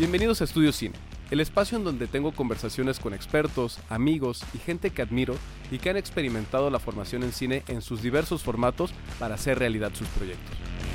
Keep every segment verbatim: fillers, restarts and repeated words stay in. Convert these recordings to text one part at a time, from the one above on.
Bienvenidos a Estudio Cine, el espacio en donde tengo conversaciones con expertos, amigos y gente que admiro y que han experimentado la formación en cine en sus diversos formatos para hacer realidad sus proyectos.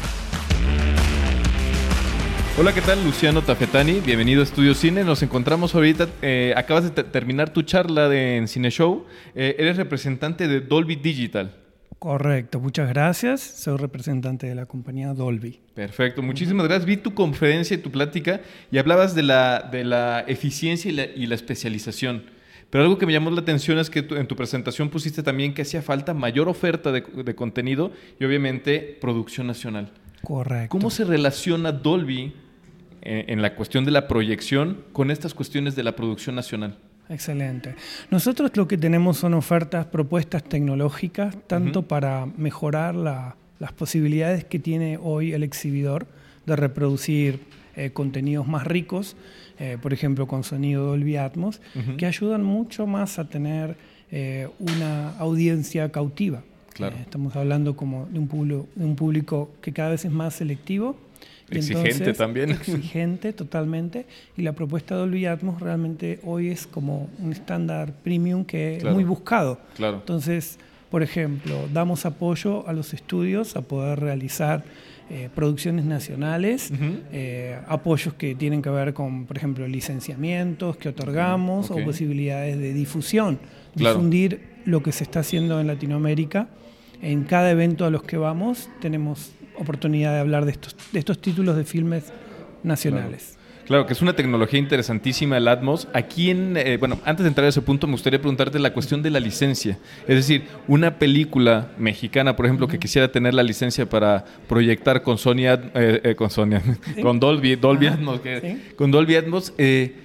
Hola, ¿qué tal? Luciano Tafetani, bienvenido a Estudio Cine. Nos encontramos ahorita, eh, acabas de t- terminar tu charla de, en Cine Show. Eh, eres representante de Dolby Digital. Correcto, muchas gracias. Soy representante de la compañía Dolby. Perfecto, muchísimas uh-huh. gracias. Vi tu conferencia y tu plática y hablabas de la, de la eficiencia y la, y la especialización. Pero algo que me llamó la atención es que tu, en tu presentación pusiste también que hacía falta mayor oferta de, de contenido y obviamente producción nacional. Correcto. ¿Cómo se relaciona Dolby en, en la cuestión de la proyección con estas cuestiones de la producción nacional? Excelente. Nosotros lo que tenemos son ofertas, propuestas tecnológicas, tanto uh-huh. para mejorar la, las posibilidades que tiene hoy el exhibidor de reproducir eh, contenidos más ricos, eh, por ejemplo con sonido Dolby Atmos, uh-huh. que ayudan mucho más a tener eh, una audiencia cautiva. Claro. Eh, estamos hablando como de un, público, de un público que cada vez es más selectivo. Exigente entonces, también. Exigente totalmente. Y la propuesta de Dolby Atmos realmente hoy es como un estándar premium que claro. es muy buscado. Claro. Entonces, por ejemplo, damos apoyo a los estudios a poder realizar eh, producciones nacionales, uh-huh. eh, apoyos que tienen que ver con, por ejemplo, licenciamientos que otorgamos okay. o posibilidades de difusión. Claro. Difundir lo que se está haciendo en Latinoamérica. En cada evento a los que vamos tenemos oportunidad de hablar de estos, de estos títulos de filmes nacionales. Claro. Claro, que es una tecnología interesantísima el Atmos. Aquí en, eh, bueno, antes de entrar a ese punto me gustaría preguntarte la cuestión de la licencia. Es decir, una película mexicana, por ejemplo, uh-huh. que quisiera tener la licencia para proyectar con Sony, eh, eh, con Sony, ¿sí? con Dolby, Dolby uh-huh. Atmos, que, ¿sí? con Dolby Atmos, eh,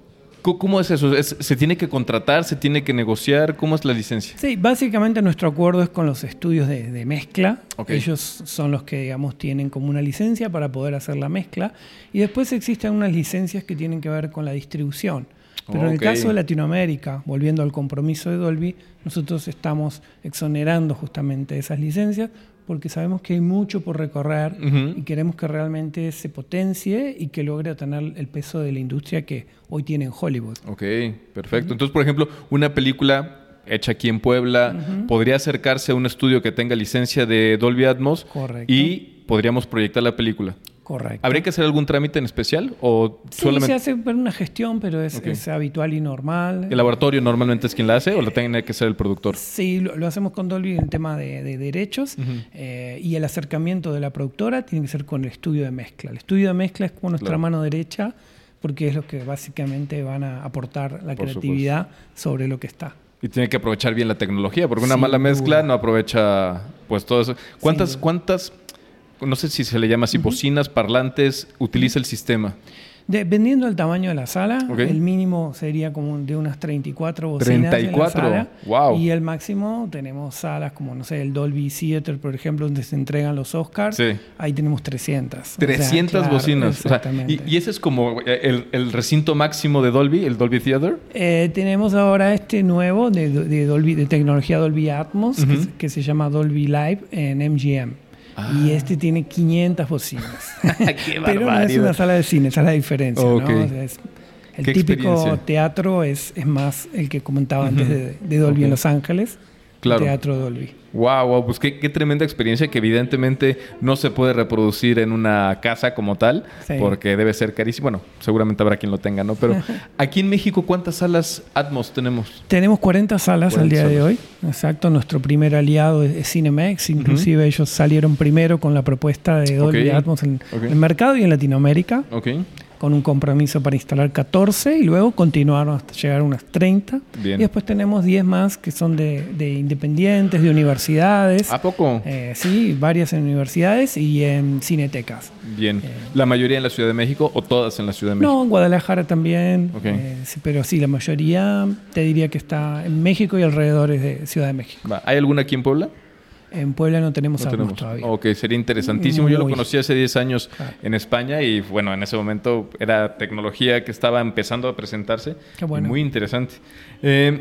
¿cómo es eso? ¿Es, ¿Se tiene que contratar? ¿Se tiene que negociar? ¿Cómo es la licencia? Sí, básicamente nuestro acuerdo es con los estudios de, de mezcla. Okay. Ellos son los que, digamos, tienen como una licencia para poder hacer la mezcla. Y después existen unas licencias que tienen que ver con la distribución. Pero okay. en el caso de Latinoamérica, volviendo al compromiso de Dolby, nosotros estamos exonerando justamente esas licencias porque sabemos que hay mucho por recorrer uh-huh. y queremos que realmente se potencie y que logre tener el peso de la industria que hoy tiene en Hollywood. Ok, perfecto. Uh-huh. Entonces, por ejemplo, una película hecha aquí en Puebla uh-huh. podría acercarse a un estudio que tenga licencia de Dolby Atmos. Correcto. Y podríamos proyectar la película. Correcto. ¿Habría que hacer algún trámite en especial? O sí, solamente... se hace una gestión, pero es, okay. es habitual y normal. ¿El laboratorio normalmente es quien la hace o lo tiene que ser el productor? Sí, lo, lo hacemos con Dolby en el tema de, de derechos uh-huh. eh, y el acercamiento de la productora tiene que ser con el estudio de mezcla. El estudio de mezcla es como nuestra claro. mano derecha porque es lo que básicamente van a aportar la Por creatividad supuesto. Sobre lo que está. Y tiene que aprovechar bien la tecnología porque una Sin mala mezcla duda. No aprovecha pues todo eso. ¿Cuántas... cuántas no sé si se le llama así, uh-huh. bocinas, parlantes, utiliza el sistema? Dependiendo del tamaño de la sala, okay. el mínimo sería como de unas treinta y cuatro bocinas treinta y cuatro. En la sala. Wow. Y el máximo tenemos salas como, no sé, el Dolby Theater, por ejemplo, donde se entregan los Oscars. Sí. Ahí tenemos trescientas. trescientas o sea, claro, bocinas. Exactamente. O sea, y, y ese es como el, el recinto máximo de Dolby, el Dolby Theater. Eh, tenemos ahora este nuevo de, de, Dolby, de tecnología Dolby Atmos, uh-huh. que, que se llama Dolby Live en M G M. Ah. Y este tiene quinientas bocinas. Qué Pero no es una sala de cine, esa es la diferencia. Okay. ¿No? O sea, es, el Qué típico teatro es, es más el que comentaba uh-huh. antes de, de Dolby okay. en Los Ángeles. Claro. Teatro Dolby. Wow, wow, pues qué, qué tremenda experiencia que evidentemente no se puede reproducir en una casa como tal, sí. porque debe ser carísimo. Bueno, seguramente habrá quien lo tenga, ¿no? Pero aquí en México, ¿cuántas salas Atmos tenemos? Tenemos cuarenta salas cuarenta al día salas. De hoy. Exacto, nuestro primer aliado es Cinemex. Inclusive uh-huh. ellos salieron primero con la propuesta de Dolby okay. Atmos en okay. el mercado y en Latinoamérica. Ok. Con un compromiso para instalar catorce y luego continuaron hasta llegar a unas treinta. Bien. Y después tenemos diez más que son de, de independientes, de universidades. ¿A poco? Eh, sí, varias en universidades y en cinetecas. Bien. Eh, ¿La mayoría en la Ciudad de México o todas en la Ciudad de México? No, en Guadalajara también. Okay. Eh, sí, pero sí, la mayoría te diría que está en México y alrededores de Ciudad de México. Va. ¿Hay alguna aquí en Puebla? En Puebla no tenemos no Atmos tenemos. todavía. Ok, sería interesantísimo. Muy. Yo lo conocí hace diez años claro. en España y bueno, en ese momento era tecnología que estaba empezando a presentarse. Qué bueno. Muy interesante. Eh,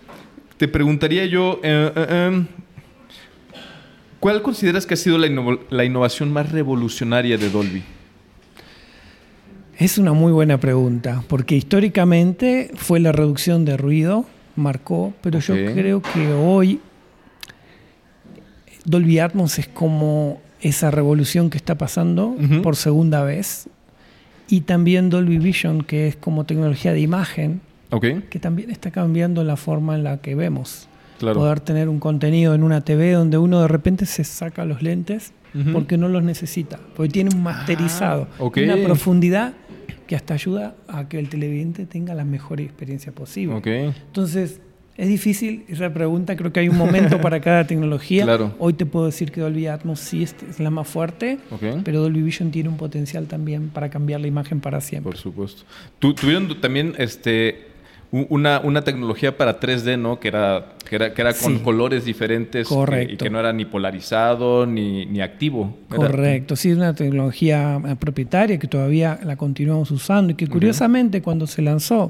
te preguntaría yo, eh, eh, eh, ¿cuál consideras que ha sido la, inno- la innovación más revolucionaria de Dolby? Es una muy buena pregunta, porque históricamente fue la reducción de ruido, marcó, pero okay. yo creo que hoy Dolby Atmos es como esa revolución que está pasando uh-huh. por segunda vez, y también Dolby Vision, que es como tecnología de imagen, okay. que también está cambiando la forma en la que vemos. Claro. Poder tener un contenido en una T V donde uno de repente se saca los lentes uh-huh. porque no los necesita, porque tiene un masterizado, ah, okay. una profundidad que hasta ayuda a que el televidente tenga la mejor experiencia posible. Okay. Entonces, es difícil esa pregunta, creo que hay un momento para cada tecnología. Claro. Hoy te puedo decir que Dolby Atmos sí es, es la más fuerte, okay. pero Dolby Vision tiene un potencial también para cambiar la imagen para siempre. Por supuesto. Tu, tuvieron también este, una, una tecnología para tres D, ¿no? Que era, que era, que era con sí. colores diferentes. Correcto. Que, y que no era ni polarizado ni, ni activo. ¿Era? Correcto. Sí, es una tecnología propietaria que todavía la continuamos usando y que curiosamente uh-huh. cuando se lanzó,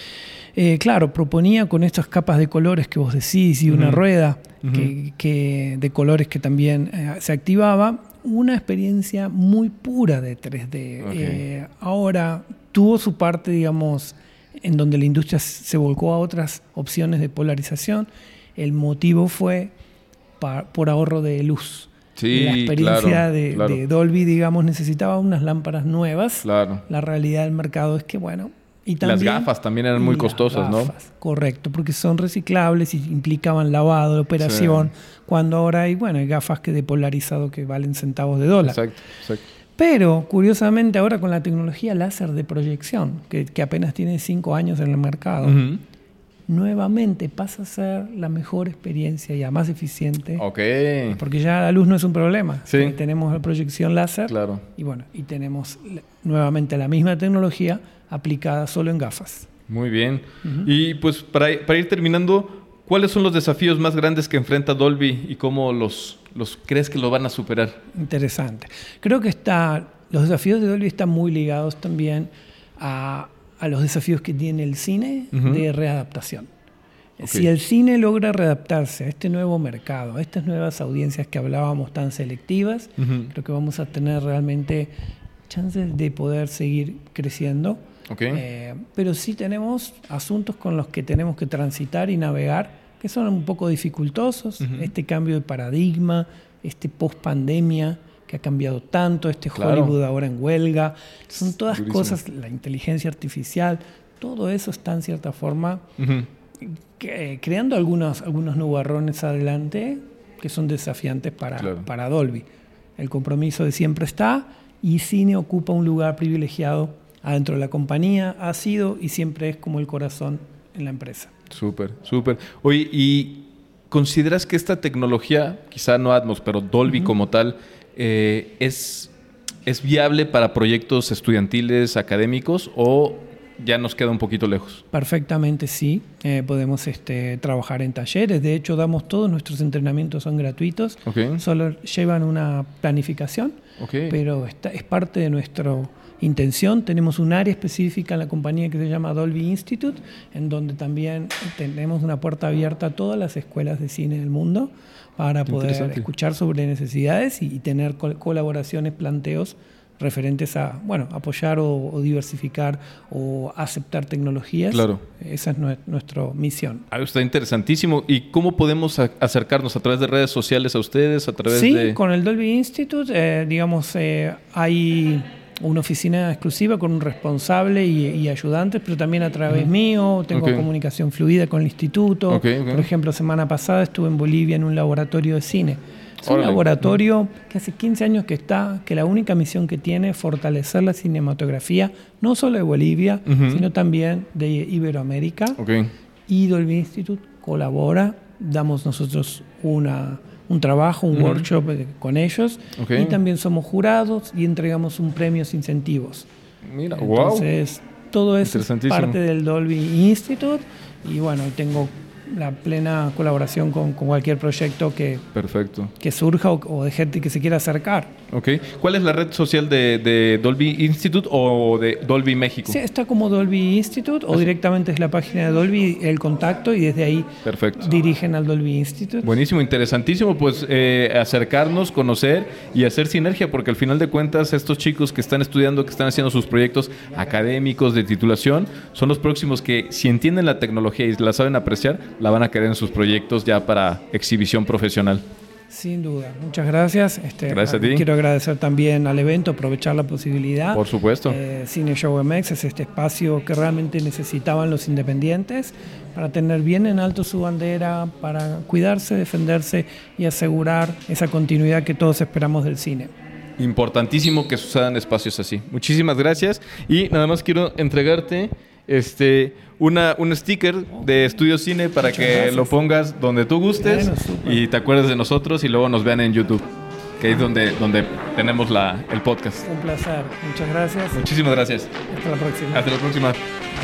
Eh, claro, proponía con estas capas de colores que vos decís y una uh-huh. rueda uh-huh. que, que de colores que también eh, se activaba, una experiencia muy pura de tres D. Okay. Eh, ahora tuvo su parte, digamos, en donde la industria se volcó a otras opciones de polarización. El motivo fue pa- por ahorro de luz. Sí, la experiencia claro, de, claro. de Dolby, digamos, necesitaba unas lámparas nuevas. Claro. La realidad del mercado es que, bueno... Y también, las gafas también eran muy costosas, gafas, ¿no? Correcto, porque son reciclables y implicaban lavado, operación, sí. cuando ahora hay, bueno, hay gafas que de polarizado que valen centavos de dólar. Exacto, exacto. Pero, curiosamente, ahora con la tecnología láser de proyección, que, que apenas tiene cinco años en el mercado, uh-huh. nuevamente pasa a ser la mejor experiencia y la más eficiente. Okay. Porque ya la luz no es un problema. Sí. Tenemos la proyección láser claro. y bueno, y tenemos nuevamente la misma tecnología aplicada solo en gafas. Muy bien. Uh-huh. Y pues para, para ir terminando, ¿cuáles son los desafíos más grandes que enfrenta Dolby y cómo los, los crees que lo van a superar? Interesante. Creo que está, los desafíos de Dolby están muy ligados también a, a los desafíos que tiene el cine uh-huh. de readaptación. Okay. Si el cine logra readaptarse a este nuevo mercado, a estas nuevas audiencias que hablábamos tan selectivas, uh-huh. creo que vamos a tener realmente chances de poder seguir creciendo. Okay. Eh, pero sí tenemos asuntos con los que tenemos que transitar y navegar que son un poco dificultosos. Uh-huh. Este cambio de paradigma, este post-pandemia que ha cambiado tanto, este claro. Hollywood ahora en huelga, son todas Durísimo. Cosas, la inteligencia artificial, todo eso está en cierta forma uh-huh. que, creando algunos, algunos nubarrones adelante que son desafiantes para, claro. para Dolby. El compromiso de siempre está y cine ocupa un lugar privilegiado adentro de la compañía, ha sido y siempre es como el corazón en la empresa. Súper, súper. Oye, ¿y consideras que esta tecnología, quizá no Atmos, pero Dolby uh-huh. como tal, eh, es, es viable para proyectos estudiantiles, académicos o ya nos queda un poquito lejos? Perfectamente sí. Eh, podemos este, trabajar en talleres. De hecho, damos todos nuestros entrenamientos, son gratuitos. Okay. Solo llevan una planificación, okay. pero está, es parte de nuestro... intención. Tenemos un área específica en la compañía que se llama Dolby Institute, en donde también tenemos una puerta abierta a todas las escuelas de cine del mundo para poder escuchar sobre necesidades y, y tener col- colaboraciones, planteos referentes a, bueno, apoyar o, o diversificar o aceptar tecnologías. Claro. Esa es nu- nuestra misión. Ah, está interesantísimo. ¿Y cómo podemos a- acercarnos? ¿A través de redes sociales a ustedes? ¿A través sí, de...? Sí, con el Dolby Institute, eh, digamos, eh, hay... una oficina exclusiva con un responsable y, y ayudantes, pero también a través uh-huh. mío, tengo okay. comunicación fluida con el instituto. Okay, okay. Por ejemplo, semana pasada estuve en Bolivia en un laboratorio de cine. Es Órale. un laboratorio uh-huh. que hace quince años que está, que la única misión que tiene es fortalecer la cinematografía, no solo de Bolivia, uh-huh. sino también de Iberoamérica. Okay. Y Dolby Institute colabora, damos nosotros una... un trabajo, un uh-huh. workshop con ellos okay. y también somos jurados y entregamos un premio incentivos. Mira, Entonces, wow. todo eso es parte del Dolby Institute y bueno, tengo la plena colaboración con, con cualquier proyecto que, Perfecto. que surja o, o de gente que se quiera acercar. Ok. ¿Cuál es la red social de, de Dolby Institute o de Dolby México? Sí, está como Dolby Institute o directamente es la página de Dolby, el contacto, y desde ahí Perfecto. dirigen al Dolby Institute. Buenísimo, interesantísimo, pues eh, acercarnos, conocer y hacer sinergia, porque al final de cuentas estos chicos que están estudiando, que están haciendo sus proyectos académicos de titulación, son los próximos que, si entienden la tecnología y la saben apreciar, la van a querer en sus proyectos ya para exhibición profesional. Sin duda, muchas gracias. Este, Gracias a ti. Quiero agradecer también al evento, aprovechar la posibilidad. Por supuesto. Eh, Cine Show M X es este espacio que realmente necesitaban los independientes para tener bien en alto su bandera, para cuidarse, defenderse y asegurar esa continuidad que todos esperamos del cine. Importantísimo que sucedan espacios así. Muchísimas gracias. Y nada más quiero entregarte este una un sticker de Estudio Cine para Muchas que gracias. lo pongas donde tú gustes. Bueno, súper. Y te acuerdes de nosotros y luego nos vean en YouTube, que es donde, donde tenemos la, el podcast. Un placer. Muchas gracias. Muchísimas gracias. Hasta la próxima. Hasta la próxima.